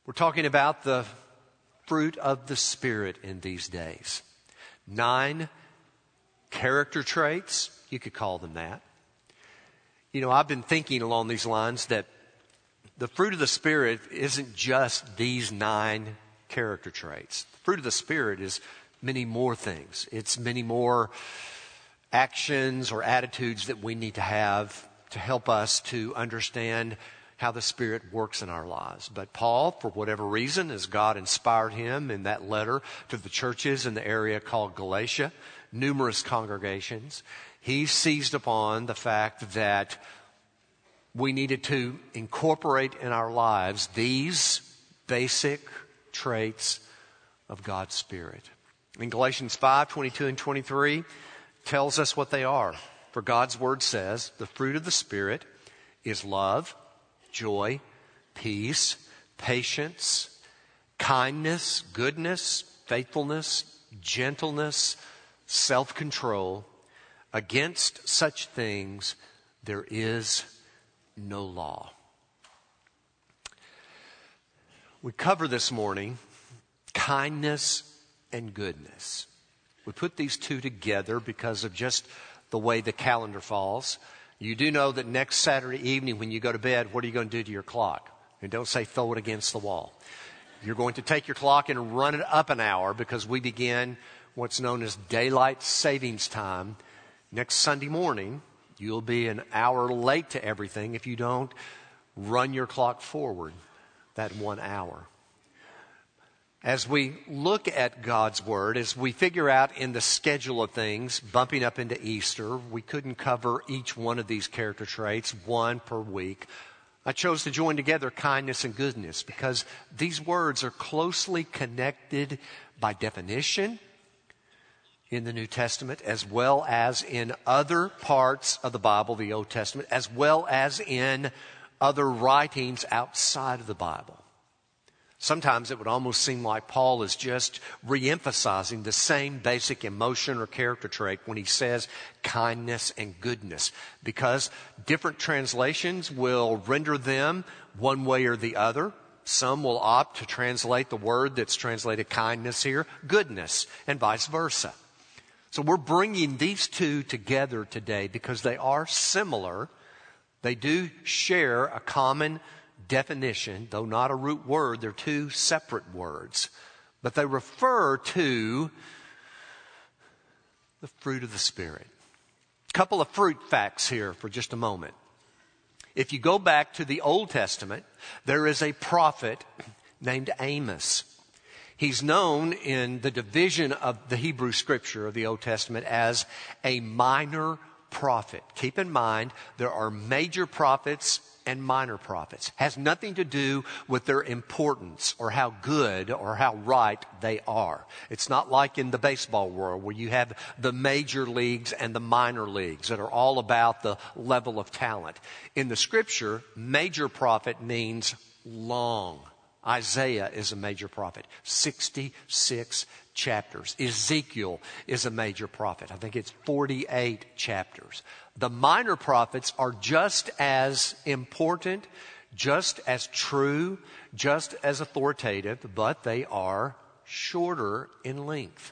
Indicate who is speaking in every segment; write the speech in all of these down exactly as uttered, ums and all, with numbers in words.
Speaker 1: We're talking about the fruit of the Spirit in these days. Nine character traits, you could call them that. You know, I've been thinking along these lines that the fruit of the Spirit isn't just these nine character traits. The fruit of the Spirit is many more things. It's many more actions or attitudes that we need to have to help us to understand how the Spirit works in our lives. But Paul, for whatever reason, as God inspired him in that letter to the churches in the area called Galatia, numerous congregations, he seized upon the fact that we needed to incorporate in our lives these basic traits of God's Spirit. In Galatians five, twenty-two and twenty-three tells us what they are. For God's word says, the fruit of the Spirit is love, joy, peace, patience, kindness, goodness, faithfulness, gentleness, self-control. Against such things there is no law. We cover this morning kindness and goodness. We put these two together because of just the way the calendar falls. You do know that next Saturday evening when you go to bed, what are you going to do to your clock? And don't say throw it against the wall. You're going to take your clock and run it up an hour because we begin what's known as daylight savings time. Next Sunday morning, you'll be an hour late to everything if you don't run your clock forward that one hour. As we look at God's Word, as we figure out in the schedule of things, bumping up into Easter, we couldn't cover each one of these character traits, one per week. I chose to join together kindness and goodness because these words are closely connected by definition in the New Testament, as well as in other parts of the Bible, the Old Testament, as well as in other writings outside of the Bible. Sometimes it would almost seem like Paul is just re-emphasizing the same basic emotion or character trait when he says kindness and goodness, because different translations will render them one way or the other. Some will opt to translate the word that's translated kindness here, goodness, and vice versa. So we're bringing these two together today because they are similar. They do share a common definition, though not a root word. They're two separate words, but they refer to the fruit of the Spirit. A couple of fruit facts here for just a moment. If you go back to the Old Testament, there is a prophet named Amos. He's known in the division of the Hebrew Scripture of the Old Testament as a minor prophet. Keep in mind, there are major prophets and minor prophets. Has nothing to do with their importance or how good or how right they are. It's not like in the baseball world where you have the major leagues and the minor leagues that are all about the level of talent. In the Scripture, major prophet means long. Isaiah is a major prophet, sixty-six chapters. Ezekiel is a major prophet. I think it's forty-eight chapters. The minor prophets are just as important, just as true, just as authoritative, but they are shorter in length.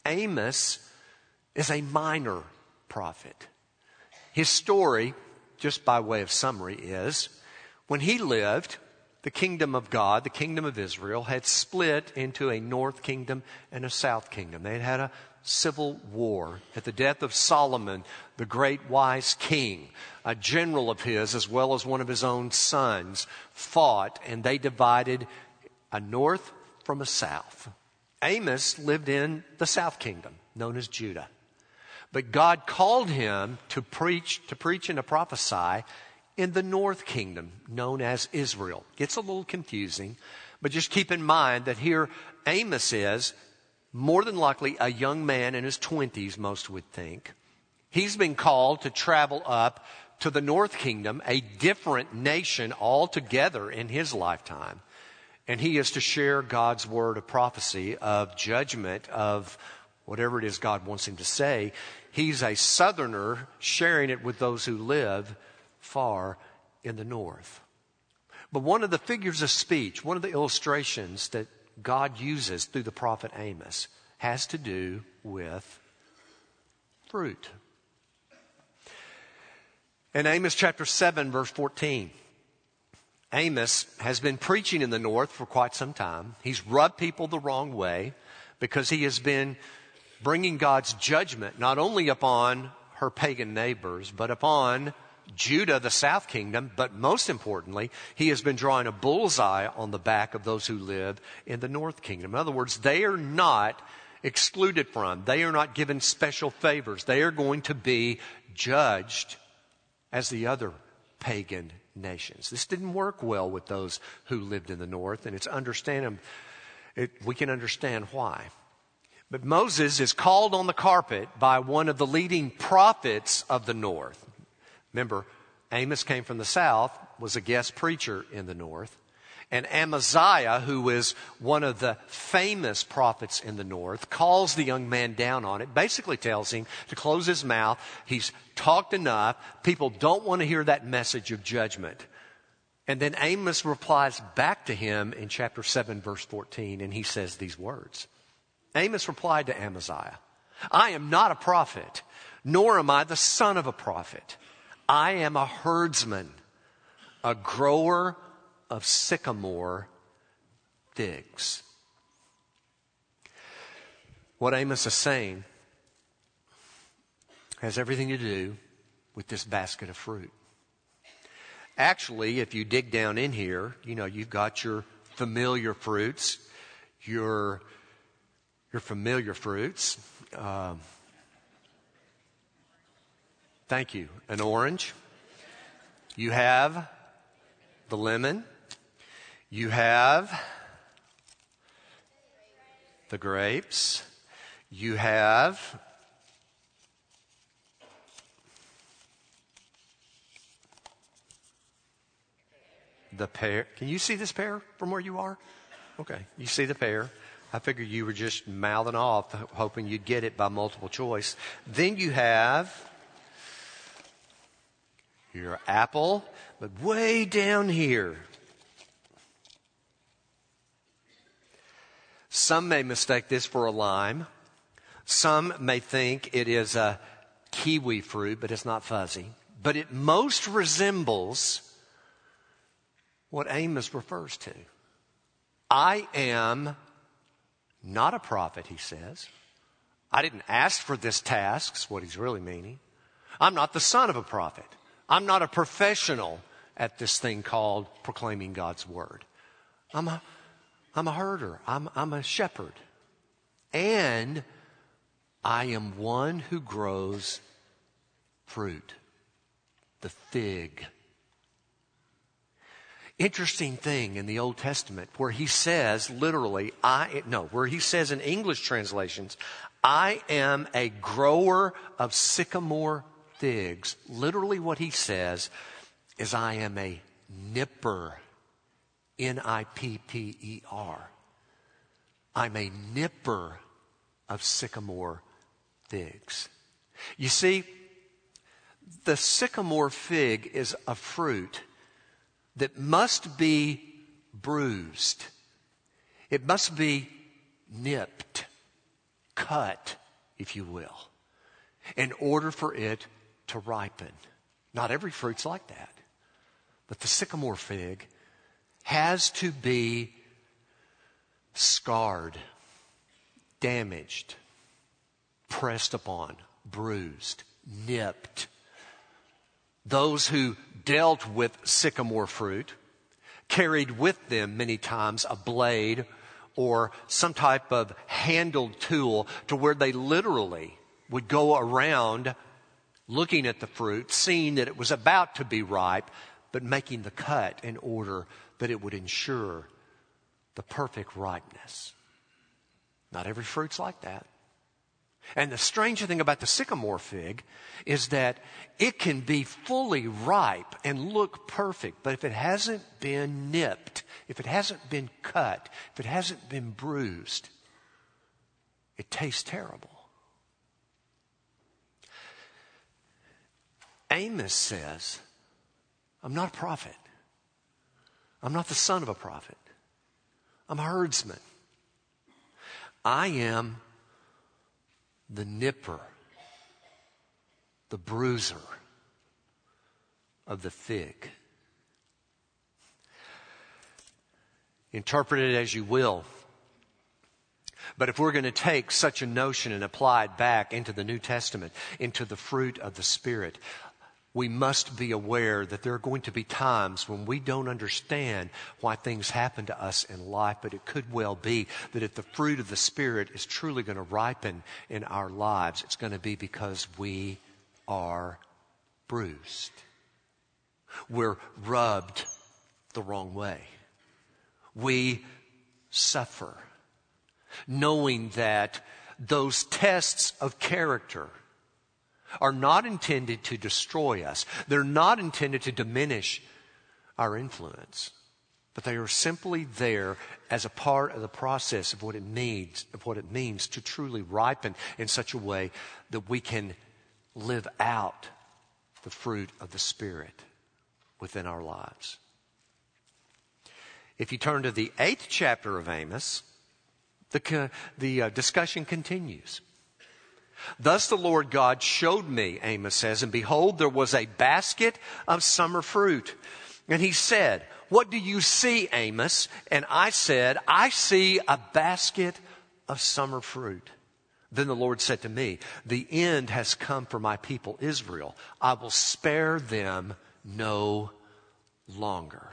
Speaker 1: Amos is a minor prophet. His story, just by way of summary, is when he lived, the kingdom of God, the kingdom of Israel, had split into a north kingdom and a south kingdom. They had had a civil war. At the death of Solomon, the great wise king, a general of his as well as one of his own sons fought, and they divided a north from a south. Amos lived in the south kingdom, known as Judah. But God called him to preach, to preach and to prophesy in the north kingdom, known as Israel. Gets a little confusing, but just keep in mind that here Amos is more than likely a young man in his twenties, most would think. He's been called to travel up to the north kingdom, a different nation altogether in his lifetime. And he is to share God's word of prophecy, of judgment, of whatever it is God wants him to say. He's a southerner sharing it with those who live far in the north. But one of the figures of speech, one of the illustrations that God uses through the prophet Amos has to do with fruit. In Amos chapter seven, verse fourteen, Amos has been preaching in the north for quite some time. He's rubbed people the wrong way because he has been bringing God's judgment not only upon her pagan neighbors, but upon Judah, the south kingdom. But most importantly, he has been drawing a bullseye on the back of those who live in the north kingdom. In other words, they are not excluded from. They are not given special favors. They are going to be judged as the other pagan nations. This didn't work well with those who lived in the north, and it's understandable. It, we can understand why. But Moses is called on the carpet by one of the leading prophets of the north. Remember, Amos came from the south, was a guest preacher in the north. And Amaziah, who is one of the famous prophets in the north, calls the young man down on it, basically tells him to close his mouth. He's talked enough. People don't want to hear that message of judgment. And then Amos replies back to him in chapter seven, verse fourteen, and he says these words. Amos replied to Amaziah, I am not a prophet, nor am I the son of a prophet. I am a herdsman, a grower of sycamore figs. What Amos is saying has everything to do with this basket of fruit. Actually, if you dig down in here, you know, you've got your familiar fruits, your, your familiar fruits. Um, thank you. An orange. You have the lemon. You have the grapes. You have the pear. Can you see this pear from where you are? Okay, you see the pear. I figured you were just mouthing off, hoping you'd get it by multiple choice. Then you have your apple, but way down here, some may mistake this for a lime. Some may think it is a kiwi fruit, but it's not fuzzy. But it most resembles what Amos refers to. I am not a prophet, he says. I didn't ask for this task, is what he's really meaning. I'm not the son of a prophet. I'm not a professional at this thing called proclaiming God's word. I'm a, I'm a herder. I'm, I'm a shepherd. And I am one who grows fruit, the fig. Interesting thing in the Old Testament where he says literally, I, no, where he says in English translations, I am a grower of sycamore figs. Literally what he says is I am a nipper. N I P P E R. I'm a nipper of sycamore figs. You see, the sycamore fig is a fruit that must be bruised. It must be nipped, cut, if you will, in order for it to ripen. Not every fruit's like that. But the sycamore fig has to be scarred, damaged, pressed upon, bruised, nipped. Those who dealt with sycamore fruit carried with them many times a blade or some type of handled tool to where they literally would go around looking at the fruit, seeing that it was about to be ripe, but making the cut in order that it would ensure the perfect ripeness. Not every fruit's like that. And the strange thing about the sycamore fig is that it can be fully ripe and look perfect, but if it hasn't been nipped, if it hasn't been cut, if it hasn't been bruised, it tastes terrible. Amos says, I'm not a prophet. I'm not the son of a prophet. I'm a herdsman. I am the nipper, the bruiser of the fig. Interpret it as you will. But if we're going to take such a notion and apply it back into the New Testament, into the fruit of the Spirit, we must be aware that there are going to be times when we don't understand why things happen to us in life, but it could well be that if the fruit of the Spirit is truly going to ripen in our lives, it's going to be because we are bruised. We're rubbed the wrong way. We suffer, knowing that those tests of character are not intended to destroy us. They're not intended to diminish our influence, but they are simply there as a part of the process of what it means, of what it means to truly ripen in such a way that we can live out the fruit of the Spirit within our lives. If you turn to the eighth chapter of Amos, the, the uh, discussion continues. Thus the Lord God showed me, Amos says, and behold, there was a basket of summer fruit. And he said, what do you see, Amos? And I said, I see a basket of summer fruit. Then the Lord said to me, the end has come for my people Israel. I will spare them no longer.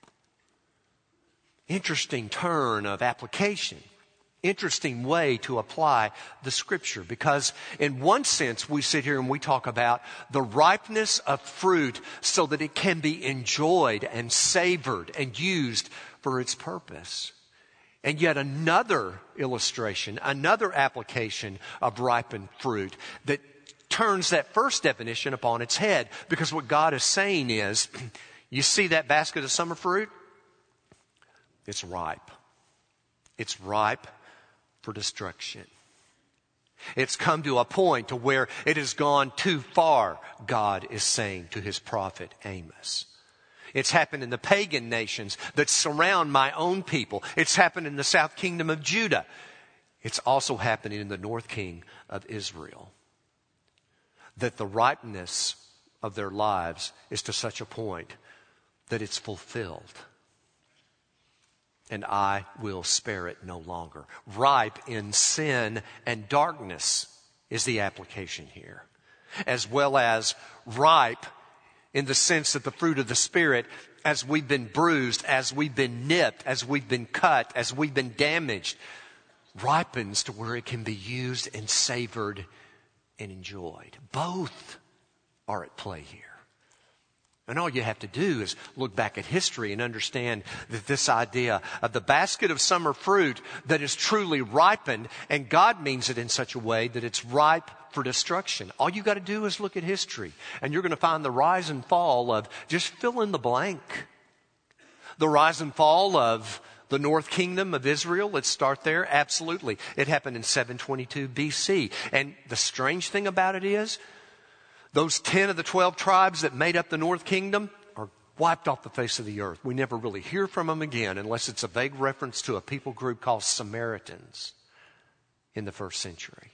Speaker 1: Interesting turn of application. Interesting way to apply the Scripture, because in one sense we sit here and we talk about the ripeness of fruit so that it can be enjoyed and savored and used for its purpose. And yet another illustration, another application of ripened fruit that turns that first definition upon its head, because what God is saying is, you see that basket of summer fruit? It's ripe. It's ripe for destruction. It's come to a point to where it has gone too far, God is saying to his prophet Amos. It's happened in the pagan nations that surround my own people. It's happened in the south kingdom of Judah. It's also happening in the north king of Israel. That the ripeness of their lives is to such a point that it's fulfilled. And I will spare it no longer. Ripe in sin and darkness is the application here. As well as ripe in the sense that the fruit of the Spirit, as we've been bruised, as we've been nipped, as we've been cut, as we've been damaged, ripens to where it can be used and savored and enjoyed. Both are at play here. And all you have to do is look back at history and understand that this idea of the basket of summer fruit that is truly ripened, and God means it in such a way that it's ripe for destruction. All you got to do is look at history, and you're going to find the rise and fall of, just fill in the blank. The rise and fall of the north kingdom of Israel, let's start there. Absolutely. It happened in seven twenty-two B C. And the strange thing about it is, those ten of the twelve tribes that made up the north kingdom are wiped off the face of the earth. We never really hear from them again unless it's a vague reference to a people group called Samaritans in the first century.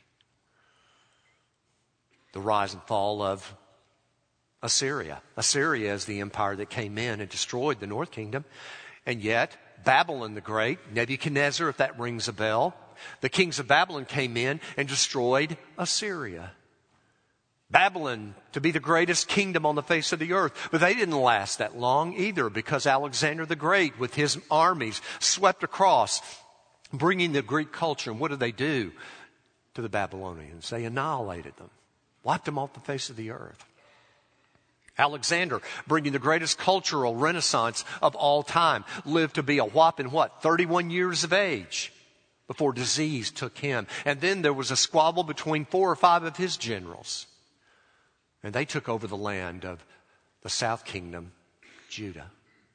Speaker 1: The rise and fall of Assyria. Assyria is the empire that came in and destroyed the north kingdom. And yet, Babylon the Great, Nebuchadnezzar, if that rings a bell, the kings of Babylon came in and destroyed Assyria. Babylon to be the greatest kingdom on the face of the earth. But they didn't last that long either, because Alexander the Great with his armies swept across, bringing the Greek culture. And what did they do to the Babylonians? They annihilated them, wiped them off the face of the earth. Alexander, bringing the greatest cultural renaissance of all time, lived to be a whopping, what, thirty-one years of age before disease took him. And then there was a squabble between four or five of his generals. And they took over the land of the south kingdom, Judah.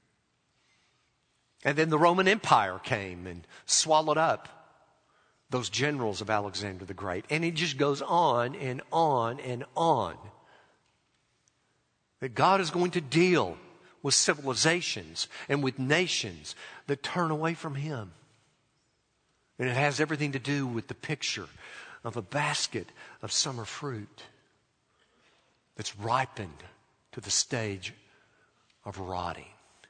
Speaker 1: And then the Roman Empire came and swallowed up those generals of Alexander the Great. And it just goes on and on and on. That God is going to deal with civilizations and with nations that turn away from Him. And it has everything to do with the picture of a basket of summer fruit that's ripened to the stage of rotting.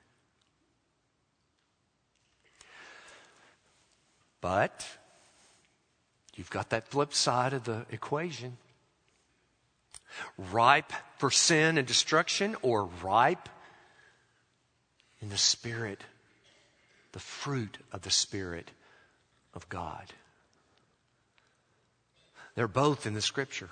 Speaker 1: But you've got that flip side of the equation. Ripe for sin and destruction, or ripe in the Spirit, the fruit of the Spirit of God. They're both in the Scripture.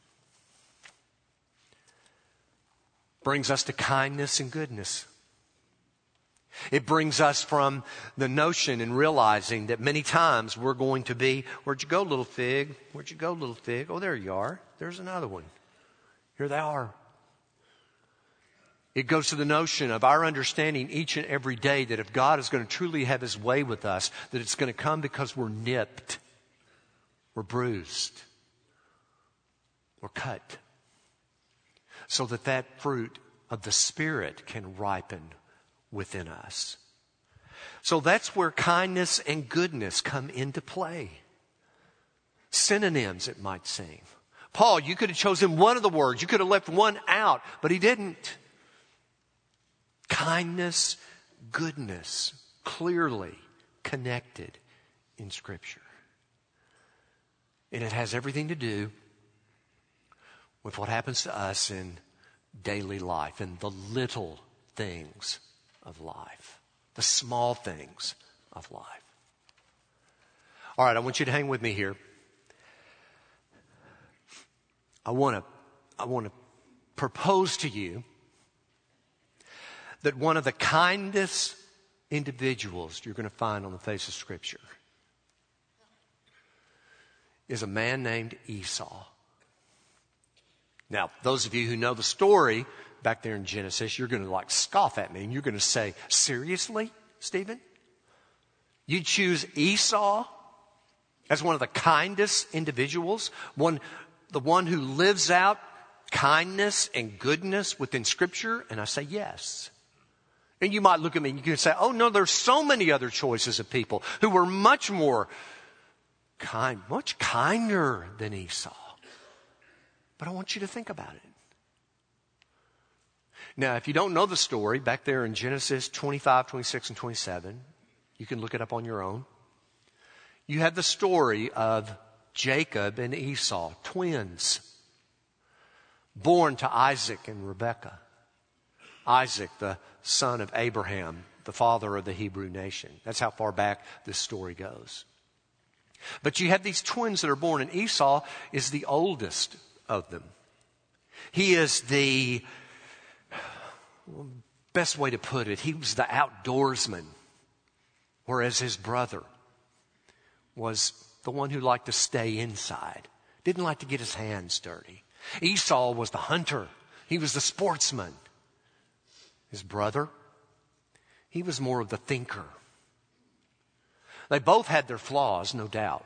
Speaker 1: Brings us to kindness and goodness. It brings us from the notion and realizing that many times we're going to be, where'd you go, little fig? Where'd you go, little fig? Oh, there you are. There's another one. Here they are. It goes to the notion of our understanding each and every day that if God is going to truly have His way with us, that it's going to come because we're nipped, we're bruised, we're cut, so that that fruit of the Spirit can ripen within us. So that's where kindness and goodness come into play. Synonyms, it might seem. Paul, you could have chosen one of the words. You could have left one out, but he didn't. Kindness, goodness, clearly connected in Scripture. And it has everything to do with what happens to us in daily life and the little things of life, the small things of life. All right, I want you to hang with me here. I want to I want to propose to you that one of the kindest individuals you're going to find on the face of Scripture is a man named Esau. Now, those of you who know the story back there in Genesis, you're going to like scoff at me and you're going to say, seriously, Stephen? You choose Esau as one of the kindest individuals, one, the one who lives out kindness and goodness within Scripture? And I say, yes. And you might look at me and you can say, oh no, there's so many other choices of people who were much more kind, much kinder than Esau. But I want you to think about it. Now, if you don't know the story, back there in Genesis twenty-five, twenty-six, and twenty-seven, you can look it up on your own. You have the story of Jacob and Esau, twins, born to Isaac and Rebekah. Isaac, the son of Abraham, the father of the Hebrew nation. That's how far back this story goes. But you have these twins that are born, and Esau is the oldest of them. He is the, best way to put it, he was the outdoorsman, whereas his brother was the one who liked to stay inside, didn't like to get his hands dirty. Esau was the hunter. He was the sportsman. His brother, he was more of the thinker. They both had their flaws, no doubt.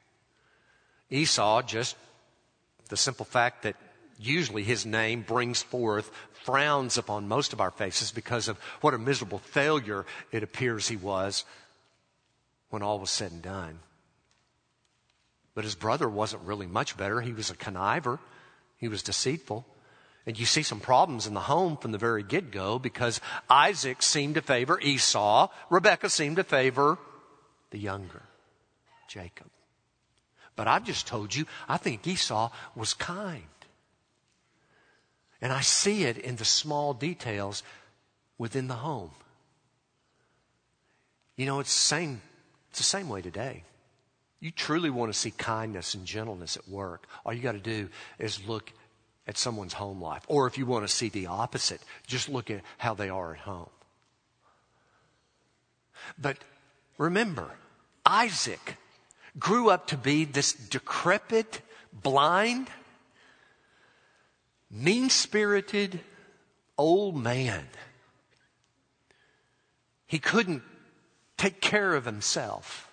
Speaker 1: Esau, just the simple fact that usually his name brings forth frowns upon most of our faces because of what a miserable failure it appears he was when all was said and done. But his brother wasn't really much better. He was a conniver. He was deceitful. And you see some problems in the home from the very get-go because Isaac seemed to favor Esau. Rebekah seemed to favor the younger, Jacob. But I've just told you, I think Esau was kind. And I see it in the small details within the home. You know, it's the same, it's the same way today. You truly want to see kindness and gentleness at work. All you got to do is look at someone's home life. Or if you want to see the opposite, just look at how they are at home. But remember, Isaac grew up to be this decrepit, blind, mean-spirited old man. He couldn't take care of himself.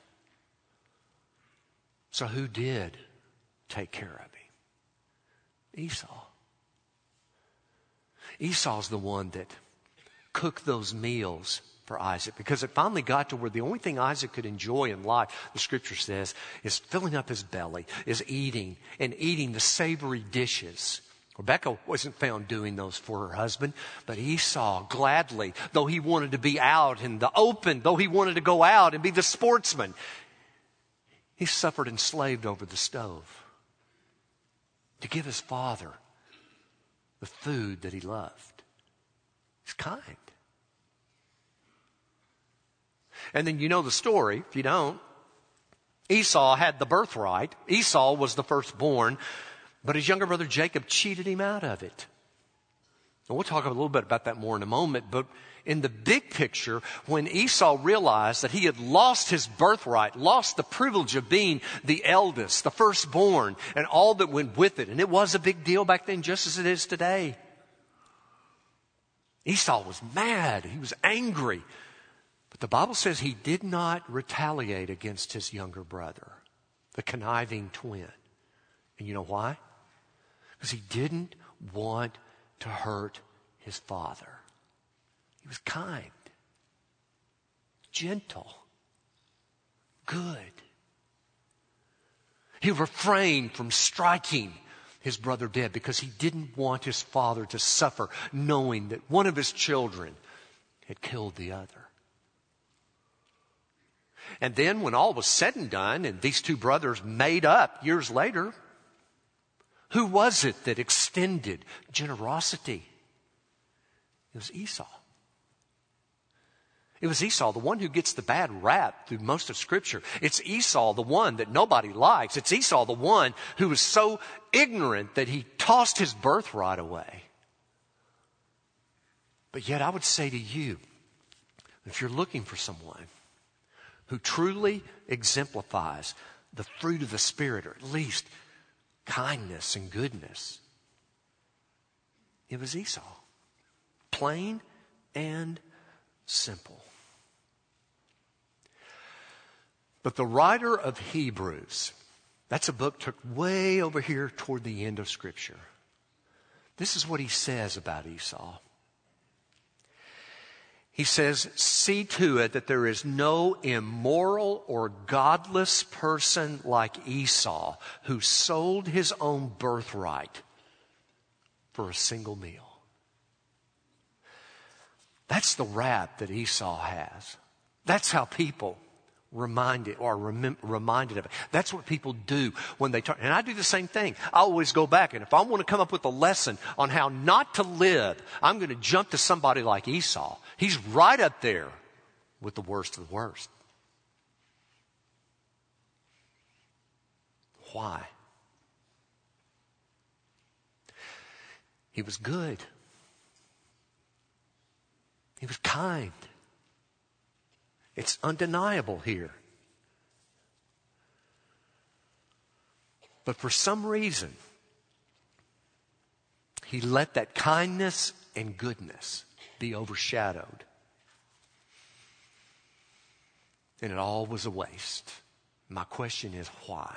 Speaker 1: So who did take care of him? Esau. Esau's the one that cook those meals for Isaac, because it finally got to where the only thing Isaac could enjoy in life, the scripture says, is filling up his belly, is eating and eating the savory dishes. Rebekah wasn't found doing those for her husband, but Esau gladly, though he wanted to be out in the open, though he wanted to go out and be the sportsman, he suffered and slaved over the stove to give his father the food that he loved. He's kind. And then you know the story. If you don't, Esau had the birthright. Esau was the firstborn, but his younger brother Jacob cheated him out of it. And we'll talk a little bit about that more in a moment, but in the big picture, when Esau realized that he had lost his birthright, lost the privilege of being the eldest, the firstborn, and all that went with it, and it was a big deal back then just as it is today, Esau was mad. He was angry. But the Bible says he did not retaliate against his younger brother, the conniving twin. And you know why? Because he didn't want to hurt his father. He was kind, gentle, good. He refrained from striking his brother dead because he didn't want his father to suffer, knowing that one of his children had killed the other. And then when all was said and done and these two brothers made up years later, who was it that extended generosity? It was Esau. It was Esau, the one who gets the bad rap through most of Scripture. It's Esau, the one that nobody likes. It's Esau, the one who was so ignorant that he tossed his birthright away. But yet I would say to you, if you're looking for someone who truly exemplifies the fruit of the Spirit, or at least kindness and goodness, it was Esau. Plain and simple. But the writer of Hebrews, that's a book took way over here toward the end of Scripture. This is what he says about Esau. He says, see to it that there is no immoral or godless person like Esau who sold his own birthright for a single meal. That's the rap that Esau has. That's how people reminded or remem- reminded of it. That's what people do when they turn. And I do the same thing. I always go back, and if I want to come up with a lesson on how not to live, I'm going to jump to somebody like Esau. He's right up there with the worst of the worst. Why? He was good. He was kind. It's undeniable here. But for some reason, he let that kindness and goodness be overshadowed. And it all was a waste. My question is, why?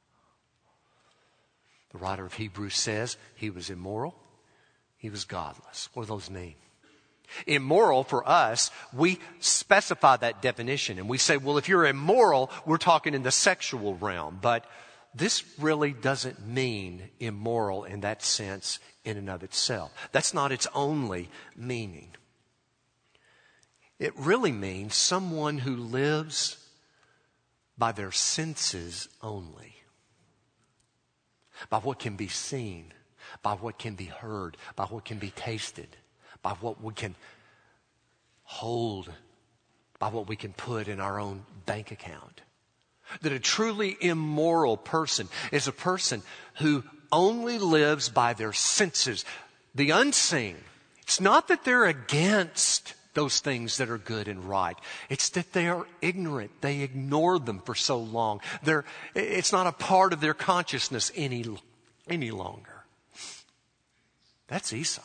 Speaker 1: The writer of Hebrews says he was immoral. He was godless. What do those mean? Immoral, for us, we specify that definition. And we say, well, if you're immoral, we're talking in the sexual realm. But this really doesn't mean immoral in that sense in and of itself. That's not its only meaning. It really means someone who lives by their senses only. By what can be seen, by what can be heard, by what can be tasted, by what we can hold, by what we can put in our own bank account. That a truly immoral person is a person who only lives by their senses, the unseen. It's not that they're against those things that are good and right. It's that they are ignorant. They ignore them for so long. They're, it's not a part of their consciousness any, any longer. That's Esau.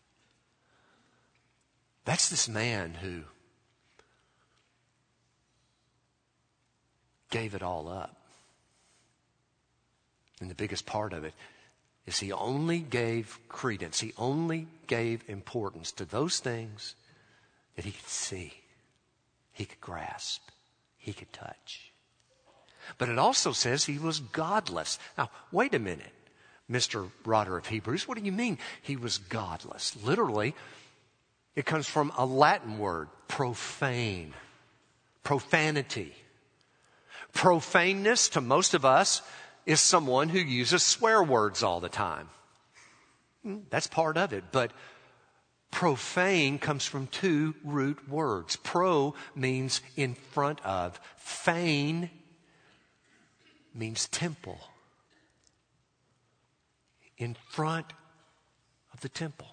Speaker 1: That's this man who gave it all up. And the biggest part of it is he only gave credence. He only gave importance to those things that he could see, he could grasp, he could touch. But it also says he was godless. Now, wait a minute, Mister Rodder of Hebrews. What do you mean he was godless? Literally, it comes from a Latin word, profane. Profanity. Profaneness to most of us is someone who uses swear words all the time. That's part of it. But profane comes from two root words. Pro means in front of. Fane means temple. In front of the temple.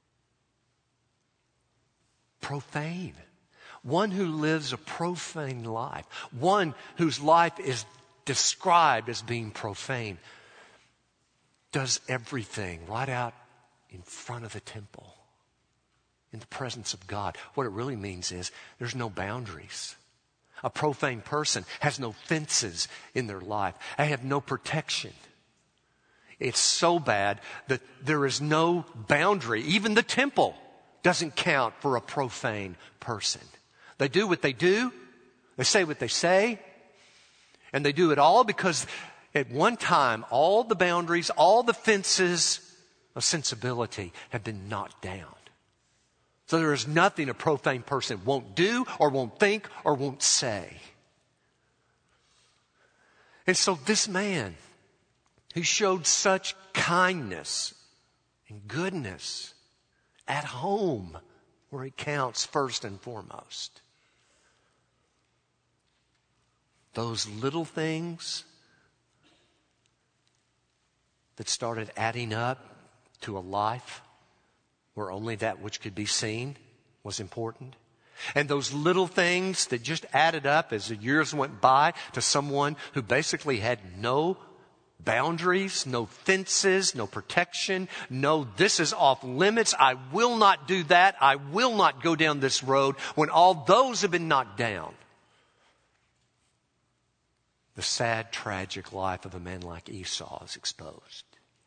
Speaker 1: Profane. One who lives a profane life. One whose life is described as being profane. Does everything right out in front of the temple. In the presence of God. What it really means is there's no boundaries. A profane person has no fences in their life. They have no protection. It's so bad that there is no boundary. Even the temple doesn't count for a profane person. They do what they do. They say what they say. And they do it all because at one time, all the boundaries, all the fences of sensibility have been knocked down. So there is nothing a profane person won't do or won't think or won't say. And so this man who showed such kindness and goodness at home, where it counts first and foremost. Those little things that started adding up to a life where only that which could be seen was important. And those little things that just added up as the years went by to someone who basically had no boundaries, no fences, no protection, no this is off limits, I will not do that, I will not go down this road. When all those have been knocked down, the sad, tragic life of a man like Esau is exposed.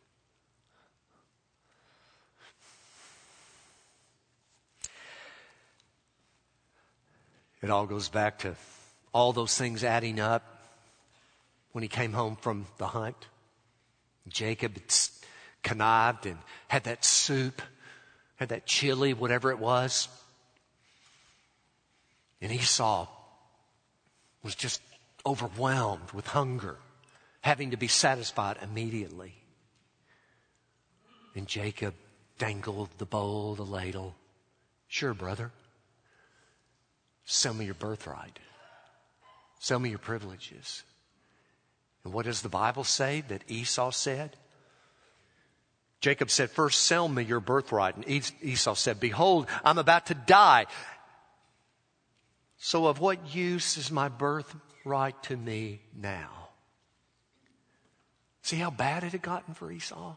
Speaker 1: It all goes back to all those things adding up when he came home from the hunt. Jacob had connived and had that soup, had that chili, whatever it was. And Esau was just overwhelmed with hunger, having to be satisfied immediately. And Jacob dangled the bowl, the ladle. Sure, brother. Sell me your birthright. Sell me your privileges. And what does the Bible say that Esau said? Jacob said, first sell me your birthright. And Esau said, behold, I'm about to die. So of what use is my birthright to me now? See how bad it had gotten for Esau?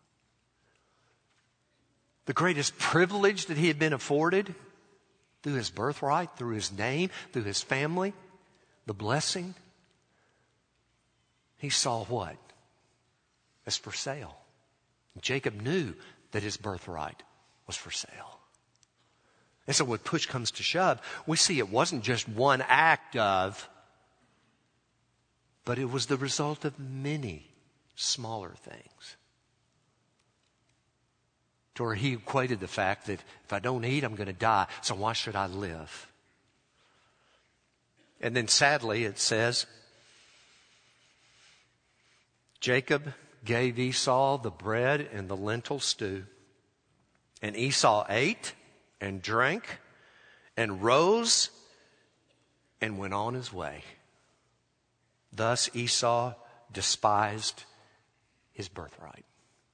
Speaker 1: The greatest privilege that he had been afforded through his birthright, through his name, through his family, the blessing, he saw what? As for sale. Jacob knew that his birthright was for sale. And so when push comes to shove, we see it wasn't just one act of, but it was the result of many smaller things. To where he equated the fact that if I don't eat, I'm going to die. So why should I live? And then sadly, it says, Jacob gave Esau the bread and the lentil stew. And Esau ate and drank and rose and went on his way. Thus Esau despised his birthright.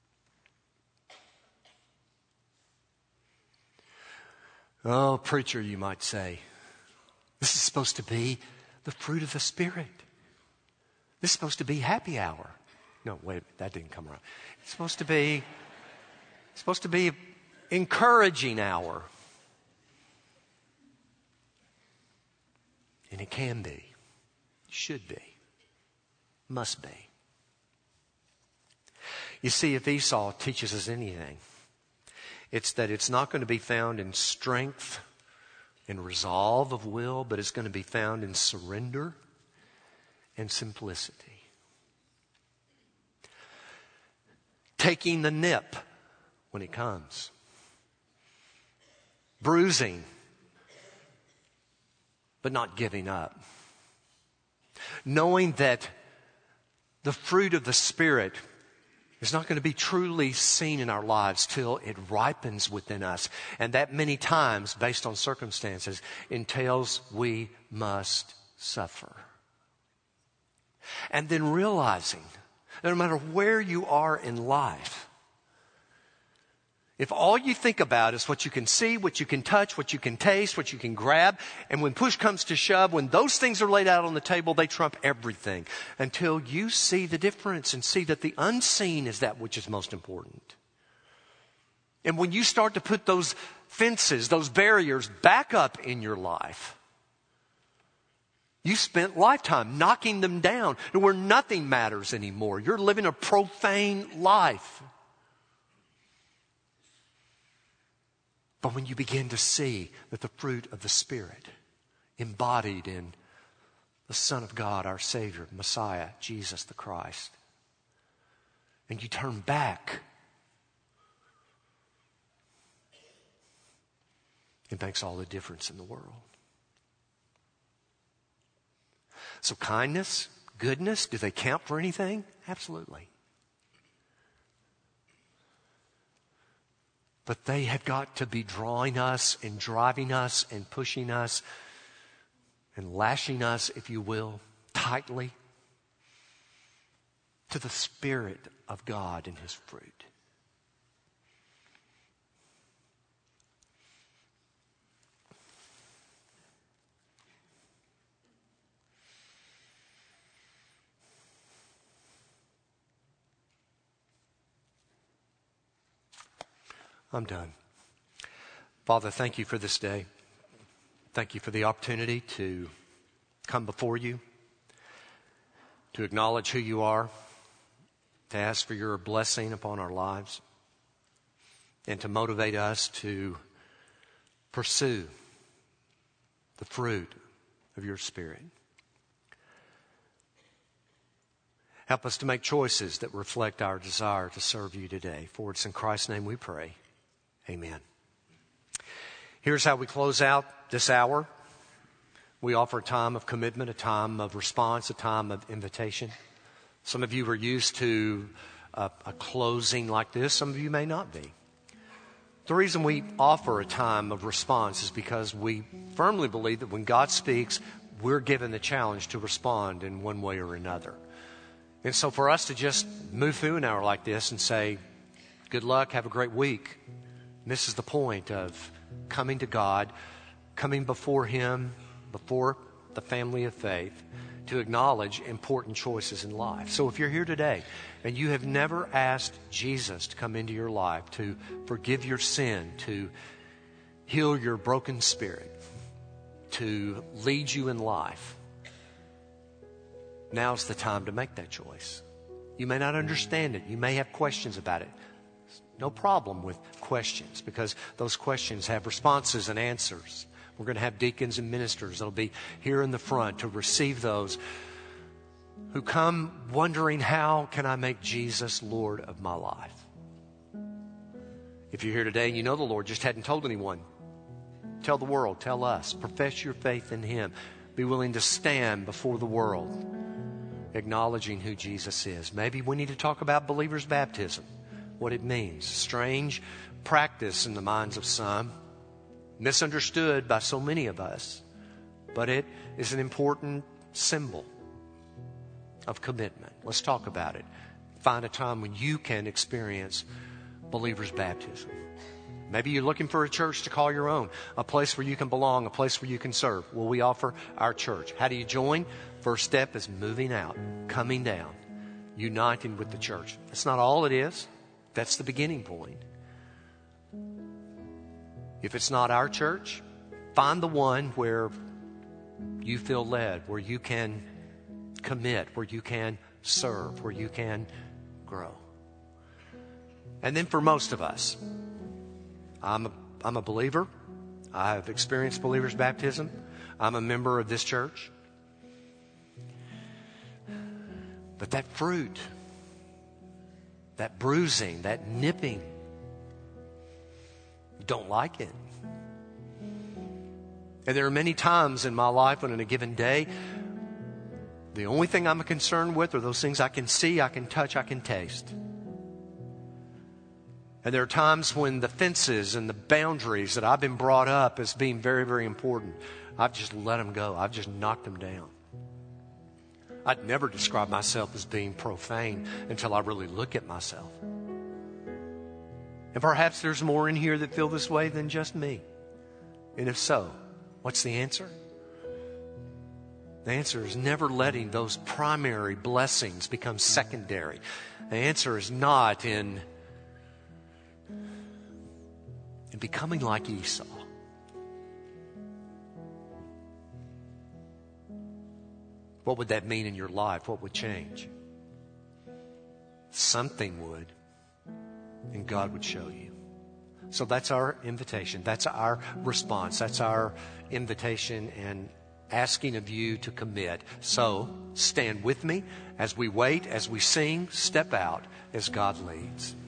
Speaker 1: Oh, preacher, you might say, this is supposed to be the fruit of the Spirit. This is supposed to be happy hour. No, wait, that didn't come around. It's supposed to be, it's supposed to be encouraging hour. And it can be, should be, must be. You see, if Esau teaches us anything, it's that it's not going to be found in strength and resolve of will, but it's going to be found in surrender and simplicity. Taking the nip when it comes. Bruising, but not giving up. Knowing that the fruit of the Spirit is not going to be truly seen in our lives till it ripens within us. And that many times, based on circumstances, entails we must suffer. And then realizing that no matter where you are in life, if all you think about is what you can see, what you can touch, what you can taste, what you can grab, and when push comes to shove, when those things are laid out on the table, they trump everything until you see the difference and see that the unseen is that which is most important. And when you start to put those fences, those barriers back up in your life, you spent lifetime knocking them down to where nothing matters anymore. You're living a profane life. But when you begin to see that the fruit of the Spirit embodied in the Son of God, our Savior, Messiah, Jesus the Christ, and you turn back, it makes all the difference in the world. So kindness, goodness, do they count for anything? Absolutely. But they have got to be drawing us and driving us and pushing us and lashing us, if you will, tightly to the Spirit of God and His fruit. I'm done. Father, thank you for this day. Thank you for the opportunity to come before you, to acknowledge who you are, to ask for your blessing upon our lives, and to motivate us to pursue the fruit of your Spirit. Help us to make choices that reflect our desire to serve you today. For it's in Christ's name we pray. Amen. Here's how we close out this hour. We offer a time of commitment, a time of response, a time of invitation. Some of you are used to a, a closing like this. Some of you may not be. The reason we offer a time of response is because we firmly believe that when God speaks, we're given the challenge to respond in one way or another. And so for us to just move through an hour like this and say, good luck, have a great week, misses the point of coming to God, coming before Him, before the family of faith, to acknowledge important choices in life. So if you're here today and you have never asked Jesus to come into your life, to forgive your sin, to heal your broken spirit, to lead you in life, now's the time to make that choice. You may not understand it. You may have questions about it. No problem with questions, because those questions have responses and answers. We're going to have deacons and ministers that'll be here in the front to receive those who come wondering, how can I make Jesus Lord of my life? If you're here today and you know the Lord, just hadn't told anyone, tell the world, tell us, profess your faith in Him. Be willing to stand before the world, acknowledging who Jesus is. Maybe we need to talk about believer's baptism, what it means. Strange practice in the minds of some, misunderstood by so many of us, but it is an important symbol of commitment. Let's talk about it. Find a time when you can experience believer's baptism. Maybe you're looking for a church to call your own, a place where you can belong, a place where you can serve. Well, we offer our church. How do you join? First step is moving out, coming down, uniting with the church. That's not all it is. That's the beginning point. If it's not our church, find the one where you feel led, where you can commit, where you can serve, where you can grow. And then for most of us, I'm a, I'm a believer. I have experienced believer's baptism. I'm a member of this church. But that fruit, that bruising, that nipping, you don't like it. And there are many times in my life when in a given day, the only thing I'm concerned with are those things I can see, I can touch, I can taste. And there are times when the fences and the boundaries that I've been brought up as being very, very important, I've just let them go. I've just knocked them down. I'd never describe myself as being profane until I really look at myself. And perhaps there's more in here that feel this way than just me. And if so, what's the answer? The answer is never letting those primary blessings become secondary. The answer is not in, in becoming like Esau. What would that mean in your life? What would change? Something would, and God would show you. So that's our invitation. That's our response. That's our invitation and asking of you to commit. So stand with me as we wait, as we sing, step out as God leads.